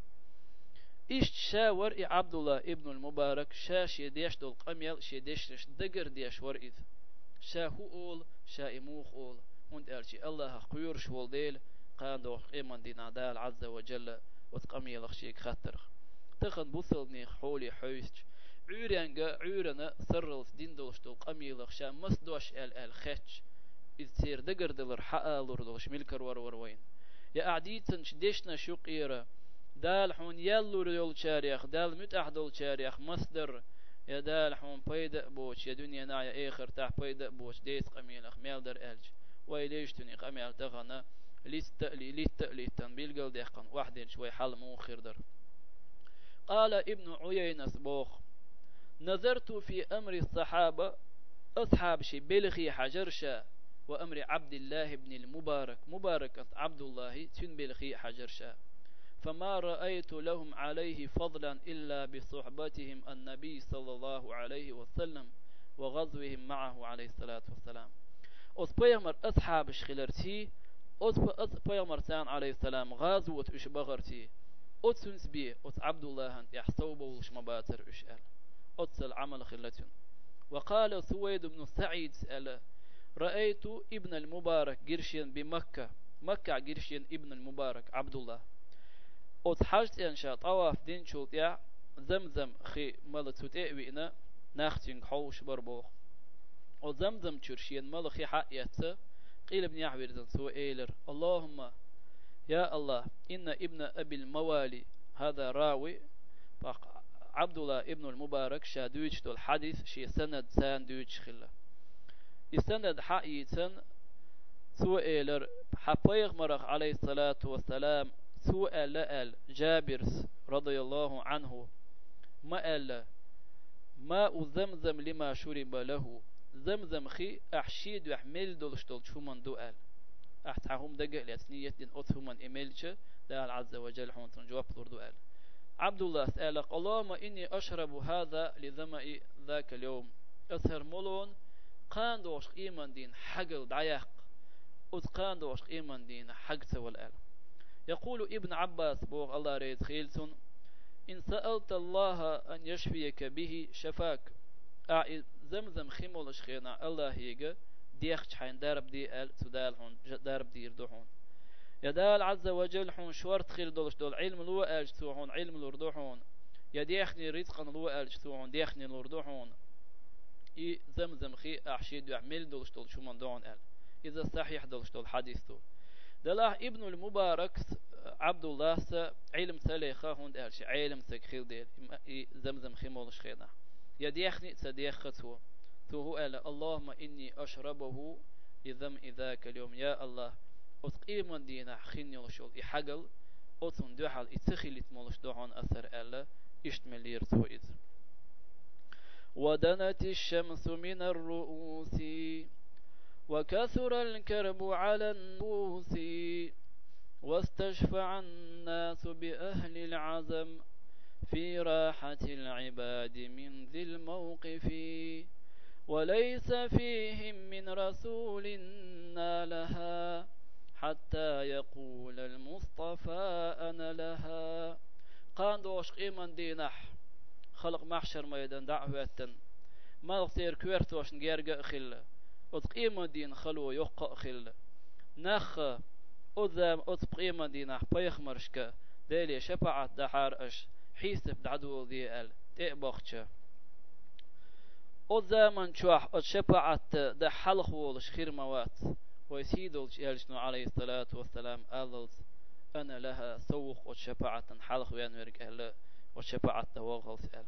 إيش شاور عبد الله ابن المبارك شاش يديشتو القميل شي ديشتش دقر ديش ور إذ شاهو أول شائموخ أول هند أرشي الله قيور شوال ديل قاندو إيمان دينا دال عز وجل وتقميل خشيك خطر تخن بوصلني حولي حويستش عورنا سرلس دين دولشتو القميل خشا مصدوش ال خيتش يصير دقر دلر حقالور دلش ملكر ور وين يا قعديتن شديشنا شو قيرة دال حون يلور يول شاريخ دال متأح دول شاريخ مصدر يا دال حون بيدا بوش يا دنيا نايا اخر تاح بيدا بوش ديس قميلخ ميلدر الج ويليش تني قميل تغنى ليستقلي تنبيل قل ديقن واحد شوي حل موخر در قال ابن عيينة بوخ نظرت في أمر الصحابة أصحاب شي بلغي حجرشا وأمر عبد الله بن المبارك مبارك عبد الله تنبلغي حجرشا فما رأيت لهم عليه فضلا إلا بصحبتهم النبي صلى الله عليه وسلم وغزوهم معه عليه الصلاة والسلام أص بيغمر أصحاب شخلرتي أص بيغمر سان عليه السلام غازوة إش بغرتي أتسنس بي أص عبد الله أنت يحصوب وش مباتر إشال أص العمل خلتون وقال سويد بن سعيد سأل رأيت ابن المبارك قرشين بمكة مكة قرشين ابن المبارك عبد الله أتحاجت إنشاء طواف دين شلطيع زمزم خي ملت تأوينا ناختين حوش بربوخ وزمزم تشرشين ملخي حقيته قيل ابن يحوير زن سوى إيلر اللهم يا الله إن ابن أبي الموالي هذا راوي عبد الله ابن المبارك شادويش دول حديث شي سند ساندويش خلا يسند حقيتا سوى إيلر حبيغ مرخ عليه الصلاة والسلام سوى لأل جابر رضي الله عنه ما أل ماء زمزم لما شرب له زمزم خي أحشيد وحمل دولشتول شو من دوال أحتاهم دقق لأسنية دين أتهم من إميلش دال عز وجل حونتن جواب دوال عبد الله سألك اللهم إني أشرب هذا لظمأ ذاك اليوم أسهر مولون قاندوش إيمان دين حقل دعيق أت قاندوش إيمان دين حق والآل. يقول ابن عباس بوغ الله ريد خيلسون إن سألت الله أن يشفيك به شفاك. زمزم خيمولش خينا الله يجا ديخش حين دارب دي آل سدال هون دارب دير دوحون يدال عز وجل حون شورت خير دولش دول علم لو آل جتوحون علم لوردوحون يديخني رزقا لو آل جتوحون ديخني لوردوحون إي زمزم خي أحشيد يعمل دولش دول شو من دون آل إذا صحيح دولش دول حديثه دلاه ابن المبارك عبد الله علم سليخه هون آل علم سكخيل ديل زمزم خيمولش خينا يديخني تديخته تو قال اللهم إني أشربه إذم إذاك اليوم يا الله أتقيم دينا خين يلشول إحقل أتون دوحل إتخيلت مولش دوحون أثر ألا إشتملير تو إذ ودنت الشمس من الرؤوس وكثر الكرب على النفوس واستشفع الناس بأهل العزم في راحة العباد من ذي الموقف وليس فيهم من رسول نالها حتى يقول المصطفى أنا لها. قاندوش قيمن دينح خلق محشر ميدان دعوة ما غصير كويرتوش نجيرق خلة وتقيمن دين خلو يقق خلة نخ أذام أتقيمن دينح بيخ مرشكا ديلي شفاعة دحار أش حيسب دعدو ذي ال تقبخشة أذام شوح أتشفاعة ده حلق ولش خير موات ويسيدولش يالشنو عليه الصلاة والسلام أللز أنا لها سوق وشفاعة حلق وينورك أهل وشفاعة وغل سأل.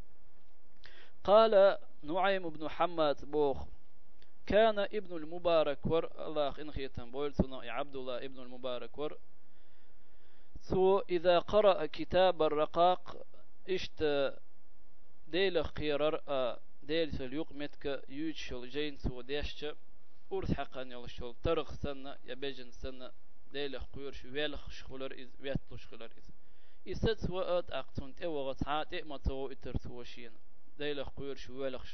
قال نعيم بن حماد بوخ كان ابن المبارك ور الله إنخيتم بولتنا عبد الله ابن المبارك ور سو إذا قرأ كتاب الرقاق اشت ديل خيرر ديل سليوق متك يوتشل جين سو ديشت أورث حقا يلشل ترخ سنة يبجن سنة ديل خيرش ويلخ شخلر إز ويتلو شخلر إز إست وقت أقتنت وقت عاد إمتو إترتوشين ديل خيرش ويلخش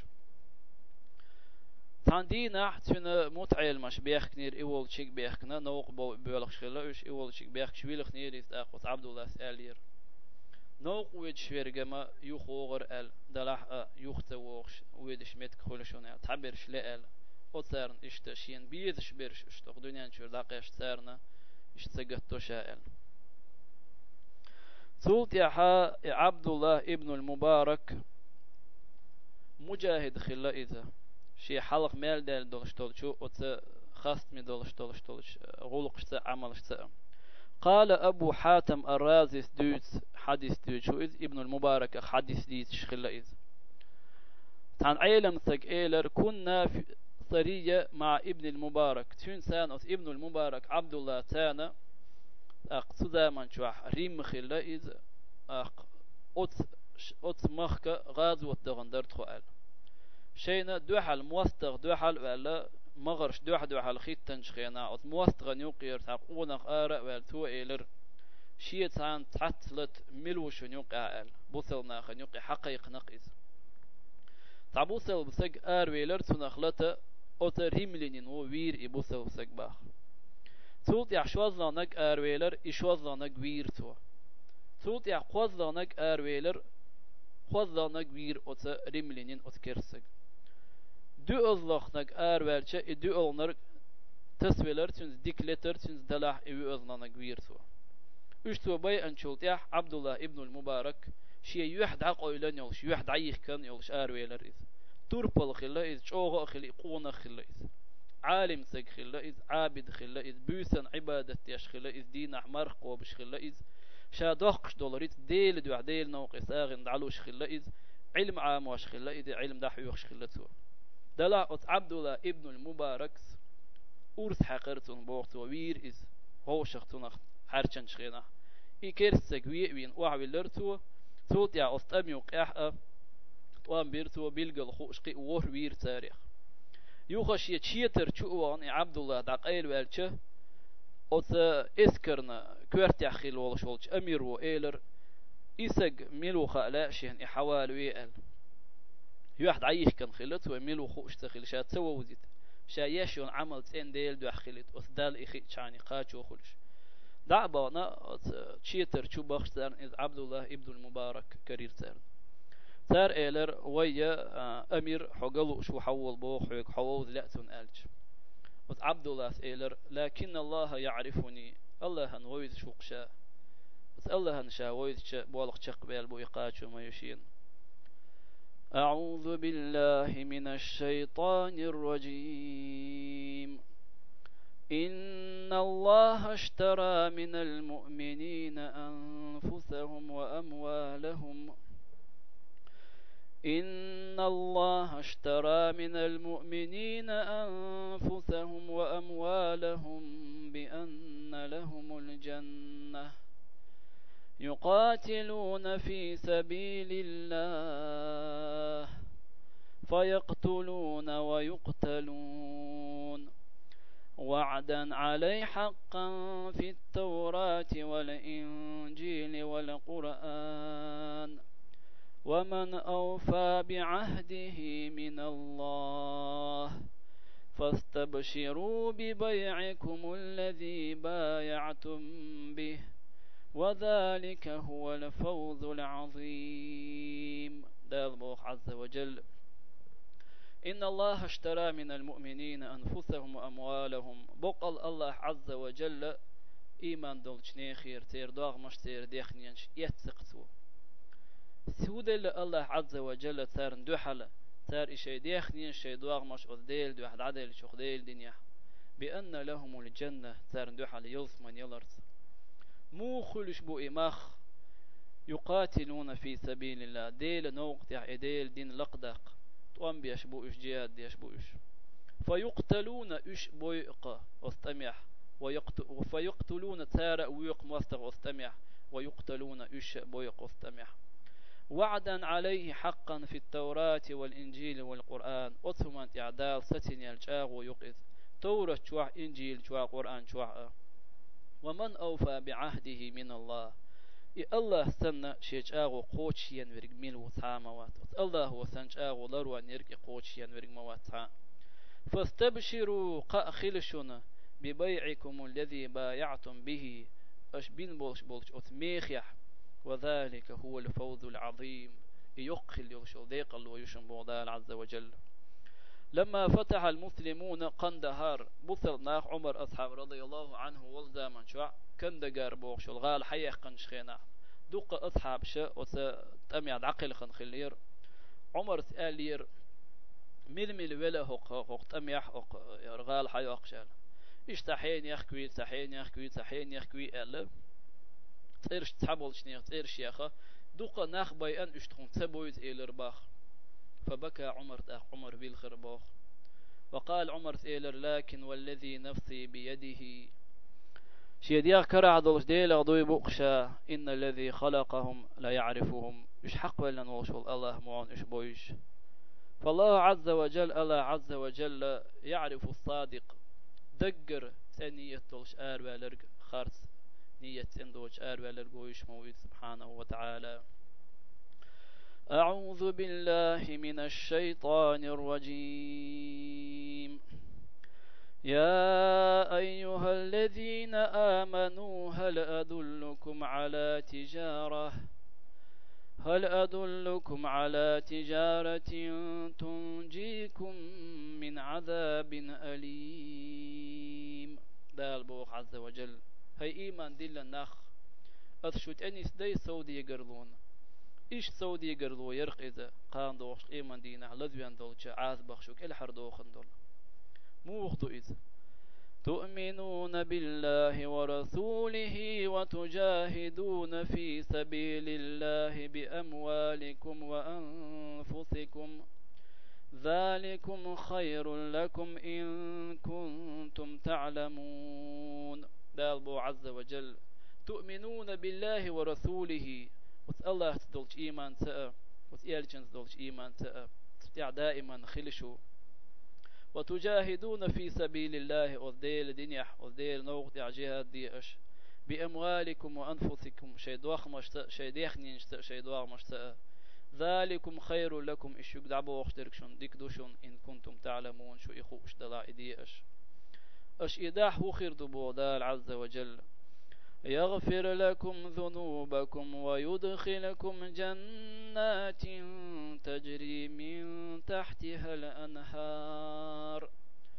تاندينا تنا متعيل مش بيخنير إول شيء بيخنا نوق بيلخش خلاش إول شيء بيخش ويلخ نير يستأخذ عبد الله سألير نوق ويد شويرجما يخوغر ال دلح يختوغش ويد شميت خلشون تعبرش لال أثرن إشتشين بيدش برش إشتق دنيا شو دقيش ثرنا إشتسقطو شائل سولت يا عبد الله ابن المبارك مجاهد خلا إذا شي حلق مال دال دولش شو أت خاست مي دولش غلق شت عمل شت. قال أبو حاتم الرازي دوت حديث دوت شو إذ ابن المبارك حديث ديت شخلا إذ تان عيلم ثق إيلر كنا في سرية مع ابن المبارك تون سان ابن المبارك عبد الله تانا أقصد من شوح ريم خلا إذ أت مخك غازوة دغندر تخوال شينا دوحل موستغ دوحل ولا مغرش دوحل خيتن شخينا أت موستغ نيوقير تقونا آراء والتو إيلر شيء تان تعتلت ملوش نيوقع آل بوصلنا خنيوقي حقيق نقيز تعبوصل بسق آرويلر تنخلت أتر هملين ووير إبوصل بسق باخ تولت يحشوزلانك آرويلر إشوزلانك وير تو تولت يحقوزلانك آرويلر خوزلانك وير أتر رملين أتكرسق دو أزلخنك آرويلچه دو أولنر تسويلر تنز ديكلتر تنز دلاح إيو أزلانك وير تو اشتو باي أنشولت يح عبد الله ابن المبارك شيء يوحد عقويلان يولش يوحد عيخ كان يولش آرويلر إذ تربل خلا إذ شوغا خلا قونا خلا إذ عالم سق خلا إذ عابد خلا إذ بوسن عبادة يش خلا إذ دين أحمر قوبش خلا إذ شادوخش دولاريت ديل دو عديل نوق ساغن دعلوش خلا إذ علم عام واش خلا إذ علم دحيوخش خلا تو دلا عبد الله ابن المبارك أورث حقرتون بوقت ووير إذ هو شختون حرشن شخينا إكرسك وين وعويلر تو توت يا أستأميو قاحة وان بيرتو بيلقى خوشقي وور وير تاريخ يوخش يتشيتر شوان عبد الله دقيل والشه أت إسكرنا كورت يخيل والش والش أمير وإيلر إسق ملو خلاء شين إحوال ويال يواحد عايش كان خلت ويميل خوش تخيل شات سوى وزيت شا يشون عمل تين ديل دو خلت وثدال إخي شاني قاتشو خلش دعبنا تشيتر شو بخشتر إذ عبد الله ابن المبارك كرير تار إيلر ويا أمير حقلو شو حول بوخ حول لأتون ألج وت عبد الله إيلر لكن الله يعرفني الله هنويد شوقشا وت الله هنشاويد بولق شقبال بو إقاتشو ما يشين أعوذ بالله من الشيطان الرجيم إن الله اشترى من المؤمنين أنفسهم وأموالهم إن الله اشترى من المؤمنين أنفسهم وأموالهم بأن لهم الجنة يقاتلون في سبيل الله فيقتلون ويقتلون وعدا عليه حقا في التوراة والإنجيل والقرآن ومن أوفى بعهده من الله فاستبشروا ببيعكم الذي بايعتم به وذلك هو الفوز العظيم. دال الله عز وجل إن الله اشترى من المؤمنين أنفسهم وأموالهم بقل الله عز وجل إيمان دولش نيخير تير داغ مش تير ديخنينش يتسقتو سود الله عز وجل تار ندوحل تار إشي ديخنين شي دواغ مش أذديل دو واحد عدل شوخ ديل دنيا بأن لهم الجنة تار ندوحل يلص من يلرز مو خلش بو إماخ يقاتلون في سبيل الله ديل نوقت ديل دين لقدق طوام بيش بو إش جهاد ديش بو إش فيقتلون إش بويق أستمع فيقتلون تار ويق مستغ أستمع ويقتلون إش بويق أستمع وعدا عليه حقا في التوراة والإنجيل والقرآن أثمان إعدال ستين يلجاغ ويقذ توراة شوع إنجيل شوع قرآن شوع ومن أوفى بعهده من الله الله سنة شيجاغ قوتشيا ورق ميل وطاموات الله وسنجاغ لروا نرق قوتشيا ورق مواتها فاستبشروا قأخلشنا ببيعكم الذي بايعتم به أشبين بولش أتميخيح وذلك هو الفوز العظيم يقل يغشو ذيق ويشن بوضال عز وجل. لما فتح المسلمون قندهار بصر ناخ عمر أصحاب رضي الله عنه والزامن شوع كندقار بوغشو الغال حيخ قنشخينا دوق أصحاب شاء وستمياد عقل خنخلير عمر سألير ململ ولا هق تميح غال حيوق شال اشتحين يخكوي تحين يخكوي تحين يخكوي ألب تيرش تحبل شنيخ تيرش ياخا دوقا ناخ بيان اشتخون تبويت إيلر باخ فبكى عمر عمر بالخر باخ وقال عمر إيلر لكن والذي نفسي بيده شيديا كرع دولش ديل غضوي بوقشا إن الذي خلقهم لا يعرفهم إش حق ولا نوشل الله معون إش بويش فالله عز وجل الله عز وجل يعرف الصادق دقر ثانية دولش بالرق خارس نية اندوش بالرقويش مويد سبحانه وتعالى. أعوذ بالله من الشيطان الرجيم. يا أيها الذين آمنوا هل أدلكم على تجارة تنجيكم من عذاب أليم. دال بوخ عز وجل هاي إيمان دل النخ أثشت أنيس دي سودي يقرلون إيش سودي يقرلو يرق إذا قان دوخش إيمان دينه لذوان دولش عاذ بخشوك الحر دوخن دول موخدو إذا تؤمنون بالله ورسوله وتجاهدون في سبيل الله بأموالكم وأنفسكم ذلكم خير لكم إن كنتم تعلمون. دال بو عز وجل تؤمنون بالله ورسوله الله تدولش إيمان تأ وتيالجنز دولش إيمان تأ تبتع دائما خلشو وتجاهدون في سبيل الله وذيل دنيح وذيل نوغ جهاد ديش بأموالكم وأنفسكم شيء دواخ مشتاء شيء ديخنين شتاء شيء دواغ مشتاء ذلكم خير لكم إشيك دعبو اختركشن ديك دوشن إن كنتم تعلمون شو إخو اشتلا إدي أش إداح هو خير دبو دال عز وجل يغفر لكم ذنوبكم ويدخلكم جنات تجري من تحتها الأنهار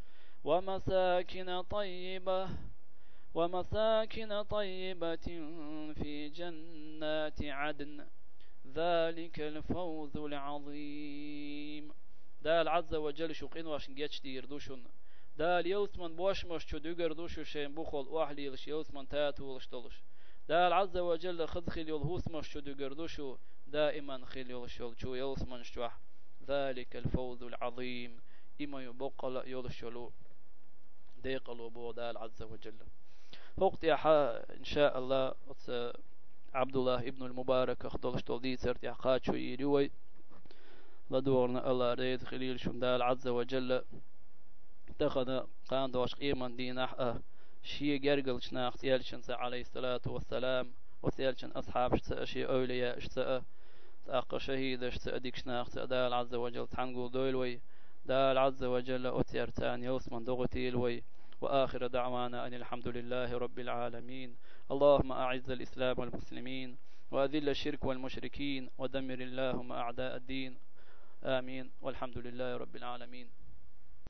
ومساكن طيبة في جنات عدن ذلك الفوز العظيم. دال عز وجل شقين واش نجيتش ديردوشن دال يوسمن بوش مش تدقر دوشو شين بخل واحلي لش يوسمن تاتو لش طلش دال عز وجل خذ خيل يلهوس مش تدقر دوشو دائما خيل يلشل شو يوسمن شوح ذلك الفوز العظيم إما يبقى يلشلو ديقلو بو دال عز وجل وقت يا إن شاء الله عبد الله ابن المبارك أخدلش تولدي سرت يحقات شو يروي لدورنا الله ريت خليل شمدال عز وجل تخذ قان دوش قيمة دين شي جرجل شنا اختيالشن عليه الصلاة والسلام وسيالشن أصحاب شي أولياء شتاء تأق شهيد شتاء ديك شنا دال عز وجل تحنقول دويلوي دال عز وجل أتيرتان يوسمن دوغتي الوي وآخر دعوانا أن الحمد لله رب العالمين. اللهم أعز الإسلام والمسلمين وأذل الشرك والمشركين ودمر اللهم أعداء الدين آمين والحمد لله رب العالمين.